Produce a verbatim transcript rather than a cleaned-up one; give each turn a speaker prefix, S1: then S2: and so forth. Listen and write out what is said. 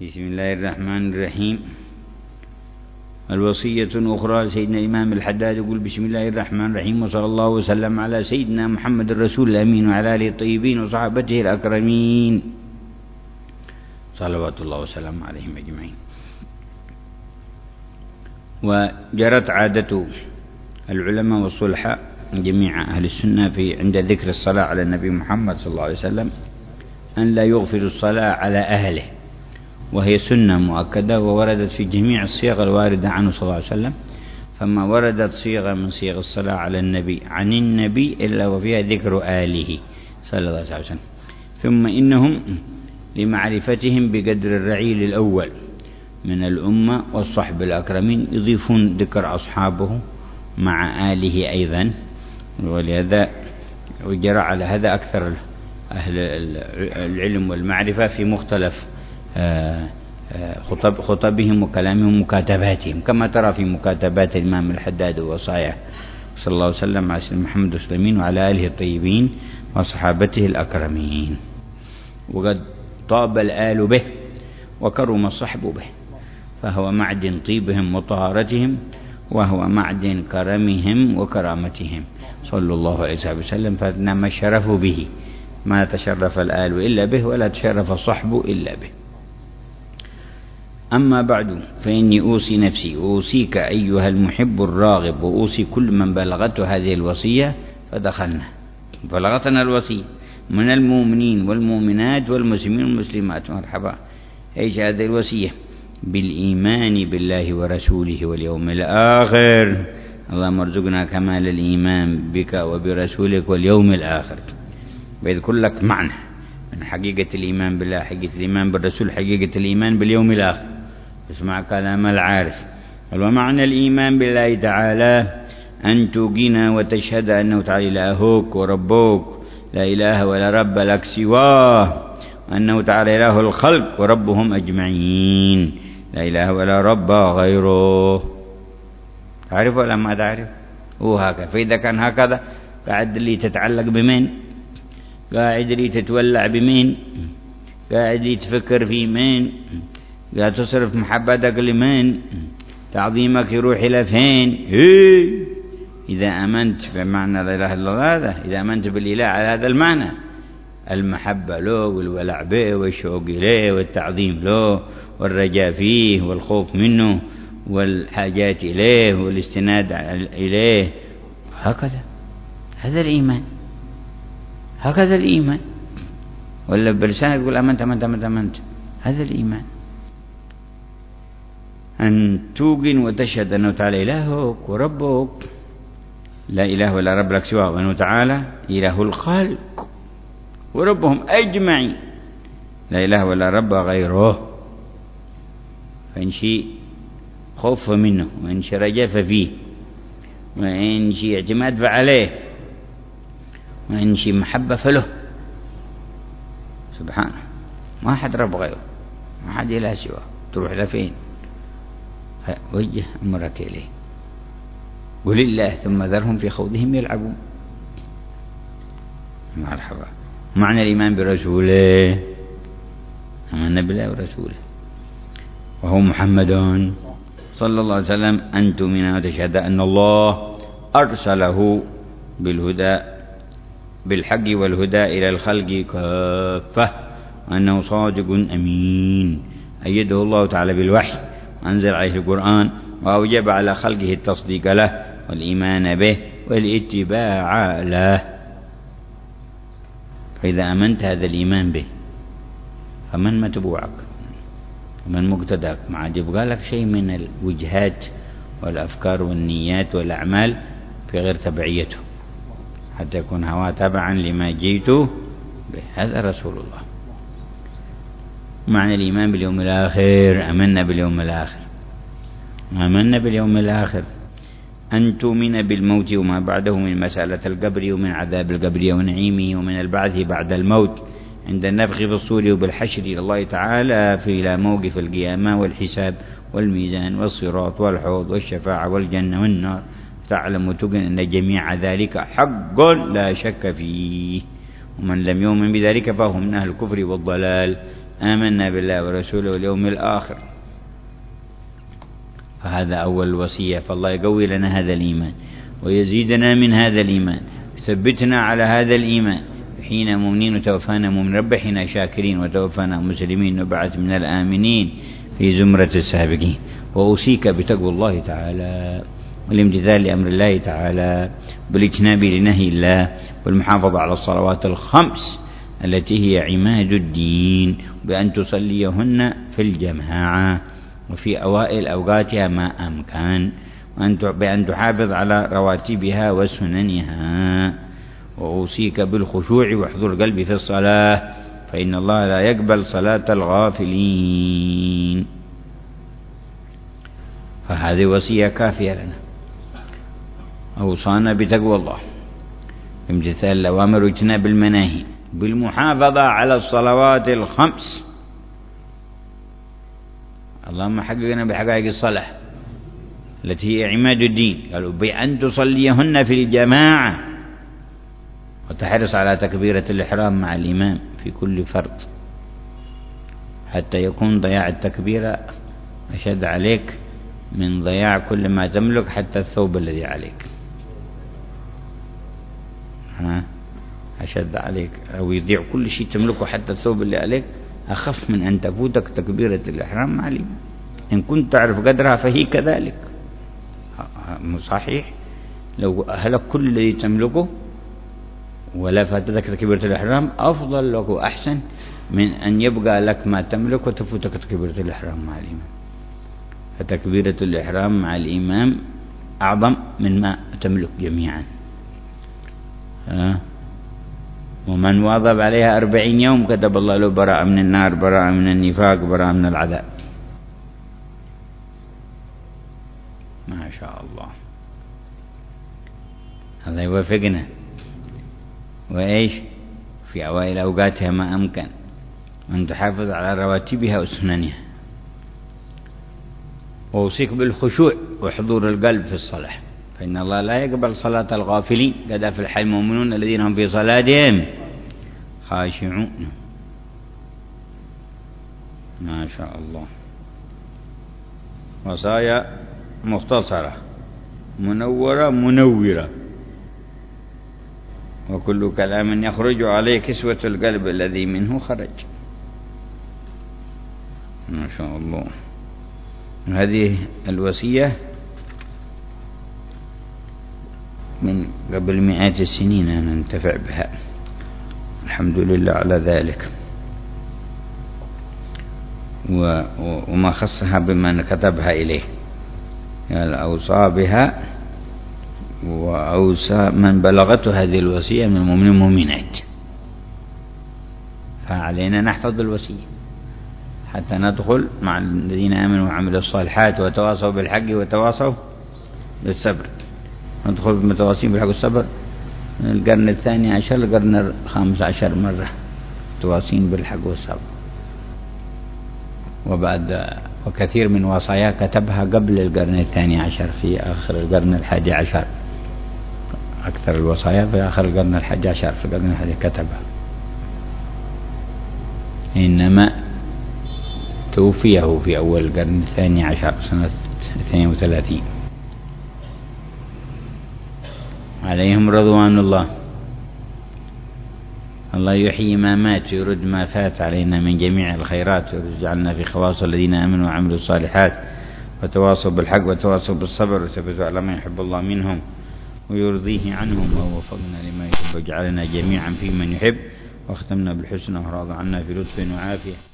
S1: بسم الله الرحمن الرحيم. الوصية أخرى سيدنا الإمام الحداد يقول: بسم الله الرحمن الرحيم، وصلى الله وسلم على سيدنا محمد الرسول الأمين وعلى آله الطيبين وصحابته الأكرمين صلوات الله وسلم عليهم أجمعين. وجرت عادة العلماء والصلحاء جميع أهل السنة في عند ذكر الصلاة على النبي محمد صلى الله عليه وسلم أن لا يغفل الصلاة على أهله، وهي سنة مؤكدة ووردت في جميع الصيغ الواردة عنه صلى الله عليه وسلم. فما وردت صيغة من صيغ الصلاة على النبي عن النبي إلا وفيها ذكر آله صلى الله عليه وسلم. ثم إنهم لمعرفتهم بقدر الرعيل الأول من الأمة والصحب الأكرمين يضيفون ذكر أصحابه مع آله أيضا، ولهذا وجرى على هذا أكثر أهل العلم والمعرفة في مختلف خطب خطبهم وكلامهم ومكاتباتهم، كما ترى في مكاتبات الإمام الحداد ووصاياه صلى الله عليه وسلم على سيدنا محمد وسلمين وعلى آله الطيبين وصحابته الأكرمين. وقد طاب الآل به وكرم الصحب به، فهو معدن طيبهم وطهارتهم، وهو معدن كرمهم وكرامتهم صلى الله عليه وسلم. فإنما الشرف به، ما تشرف الآل إلا به ولا تشرف الصحب إلا به. أما بعد، فإني أوصي نفسي وأوصيك أيها المحب الراغب، وأوصي كل من بلغته هذه الوصية فدخلنا بلغتنا الوصية من المؤمنين والمؤمنات والمسلمين والمسلمات. مرحبا. إيش هذه الوصية؟ بالإيمان بالله ورسوله واليوم الآخر. اللهم ارزقنا كمال الإيمان بك وبرسولك واليوم الآخر. بيذكر لك معنى من حقيقة الإيمان بالله، حقيقة الإيمان بالرسول، حقيقة الإيمان باليوم الآخر. اسمع كلام العارف. ومعنى الإيمان بالله تعالى أن توقن وتشهد أنه تعالى إلهك وربك، لا إله ولا رب لك سواه، وأنه تعالى إله الخلق وربهم أجمعين، لا إله ولا رب غيره. تعرف ولا ما تعرف؟ هو هكذا. فإذا كان هكذا قاعد لي تتعلق بمن؟ قاعد لي تتولع بمين؟ قاعد لي تفكر في مين؟ قاعد تصرف محبتك لمين؟ تعظيمك يروح إلى فين؟ هي. إذا أمنت بمعنى لا إله إلا الله هذا، إذا أمنت بالإله على هذا المعنى، المحبة له والولع به والشوق إليه والتعظيم له والرجاء فيه والخوف منه والحاجات إليه والاستناد إليه، هكذا. هذا الإيمان، هكذا الإيمان. ولا بلسانك تقول أمنت أمنت أمنت أمنت، هذا الإيمان. أن توقن وتشهد أنه تعالى إلهك وربك، لا إله ولا رب لك سواه، وأنه تعالى إله الخلق وربهم أجمعين، لا إله ولا رب غيره. فإن شيء خوف منه، وإن شيء رجاء ففيه، وإن شيء اعتماد فعليه، وإن شيء محبة فله سبحانه. ما حد رب غيره، ما حد إله سواه. تروح لفين؟ فوجه أمرك إليه. قل الله ثم ذرهم في خوضهم يلعبون. مرحبا. معنى الإيمان برسوله، آمنا بالله ورسوله وهو محمد صلى الله عليه وسلم، أن تؤمن وتشهد أن الله أرسله بالهدى بالحق والهدى إلى الخلق كافة، وأنه صادق أمين، أيده الله تعالى بالوحي وأنزل عليه القرآن، وأوجب على خلقه التصديق له والإيمان به والاتباع له. فإذا أمنت هذا الإيمان به، فمن متبوعك ومن مقتداك؟ مع يبقى لك شيء من الوجهات والأفكار والنيات والأعمال في غير تبعيته، حتى يكون هوا تبعا لما جئت به. هذا رسول الله. معنى الإيمان باليوم الآخر، أمنا باليوم الآخر. آمنا باليوم الآخر أن تؤمن بالموت وما بعده من مسألة القبر ومن عذاب القبر ونعيمه ومن البعث بعد الموت عند النفخ في الصور وبالحشر إلى الله تعالى في إلى موقف القيامة والحساب والميزان والصراط والحوض والشفاعة والجنة والنار. تعلم وتقن أن جميع ذلك حق لا شك فيه، ومن لم يؤمن بذلك فهو من أهل الكفر والضلال آمنا بالله ورسوله واليوم الآخر. فهذا أول الوصية. فالله يقوي لنا هذا الإيمان ويزيدنا من هذا الإيمان، ثبتنا على هذا الإيمان حين مؤمنين وتوفانا مؤمنين، ربحنا شاكرين وتوفانا مسلمين وبعث من الآمنين في زمرة السابقين. وأوصيك بتقوى الله تعالى والامتثال لأمر الله تعالى بالاجتناب لنهي الله والمحافظة على الصلوات الخمس التي هي عماد الدين، بأن تصليهن في الجماعة وفي أوائل أوقاتها ما أمكن، بأن تحافظ على رواتبها وسننها. وأوصيك بالخشوع وحضور القلب في الصلاة، فإن الله لا يقبل صلاة الغافلين. فهذه وصية كافية لنا. أوصانا بتقوى الله، بامتثال الأوامر واجتناب المناهي، بالمحافظة على الصلوات الخمس. اللهم حققنا بحقائق الصلاة التي هي عماد الدين. قالوا بأن تصليهن في الجماعة، وتحرص على تكبيرة الإحرام مع الإمام في كل فرض، حتى يكون ضياع التكبيرة أشد عليك من ضياع كل ما تملك، حتى الثوب الذي عليك ها أشد عليك، أو يضيع كل شيء تملكه حتى الثوب اللي عليك، أخف من أن تفوتك تكبيرة الإحرام مع الإمام. إن كنت تعرف قدرها فهي كذلك صحيح. لو أهلك كل الذي تملكه ولا فاتتك تكبيرة الإحرام أفضل لك وأحسن من أن يبقى لك ما تملك وتفوتك تكبيرة الإحرام مع الإمام. فتكبيرة الإحرام مع الإمام أعظم من ما تملك جميعا. ها؟ ومن واظب عليها أربعين يوم كتب الله له براءة من النار، براءة من النفاق، براءة من العذاب. ما شاء الله. الله يوفقنا. وإيش في أوائل أوقاتها ما أمكن، وأن تحافظ على رواتبها وسننها. وأوصيك بالخشوع وحضور القلب في الصلاة، فإن الله لا يقبل صلاة الغافلين. قد أفلح المؤمنون الذين هم في صلاتهم خاشعون. ما شاء الله. وصايا مختصرة منورة منورة، وكل كلام يخرج عليه كسوة القلب الذي منه خرج. ما شاء الله. هذه الوصية من قبل مئات السنين أنا ننتفع بها، الحمد لله على ذلك. وما خصها بمن كتبها إليه، يعني أوصى بها وأوصى من بلغته هذه الوصية من المؤمنين والمؤمنات. فعلينا نحفظ الوصية حتى ندخل مع الذين آمنوا وعملوا الصالحات وتواصوا بالحق وتواصوا بالصبر. ندخل بالمتواصين بالحق والصبر من القرن الثاني عشر للقرن الخامس عشر مرة، تواصين بالحق والصبر. وبعد وكثير من وصايا كتبها قبل القرن الثاني عشر، في آخر القرن الحادي عشر. أكثر الوصايا في آخر القرن الحادي عشر، في القرن الحادي كتبها. إنما توفيه في أول القرن الثاني عشر سنة اثنين وثلاثين. عليهم رضوان الله. الله يحيي ما مات ويرد ما فات علينا من جميع الخيرات، ويجعلنا في خواص الذين آمنوا وعملوا الصالحات وتواصوا بالحق وتواصوا بالصبر، وثبتوا على ما يحب الله منهم ويرضيه عنهم، ووفقنا لما يحب، وجعلنا جميعا في من يحب، واختمنا بالحسنى وراض عنا في لطف وعافية.